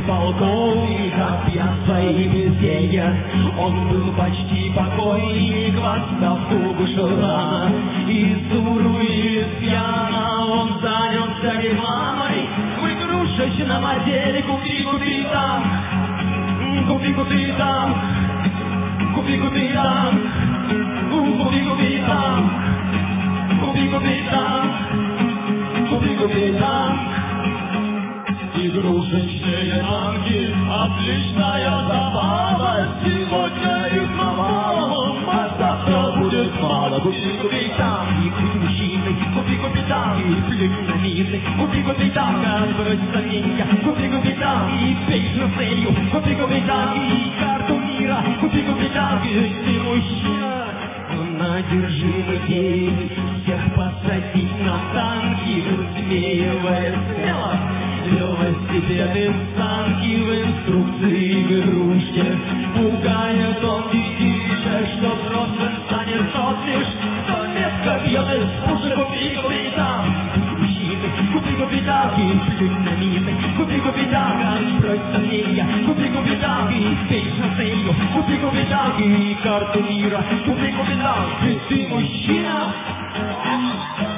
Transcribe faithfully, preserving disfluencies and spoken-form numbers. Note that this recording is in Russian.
полковника пьяной везения. Он был почти покойник, в отставку вышел рано, и суровый пьяно он занялся рекламой. В игрушечном отделе купи-купи там, купи-купи там, купи-купи там, купи-купи там, купи-купи там, купи-купи там. Игрушечные танки, отличная забава. Сегодня их мало, а завтра будет мало. Купи-купи там, и будь мужчиной, купи-купи там, и плюнь на мины, купи-купи там, отбрось сомнения, купи-купи там, и пей на целью, купи-купи там, и карту мира, купи-купи там, и ты мужчина. Одержимый день, всех посадить на танки, высмеивая смело велосипеды, санки в инструкции в игрушке. Пугает он детишек, что взрослым станет сотлишь, что метко бьет из пушек. Купи-купи там, мужчины, купи-купи там, и плюнь на мины, купи-купи там, отбрось сомнения, купи-купи там, и пей на целью, купи-купи там, и карту мира, купи-купи там, ведь ты мужчина.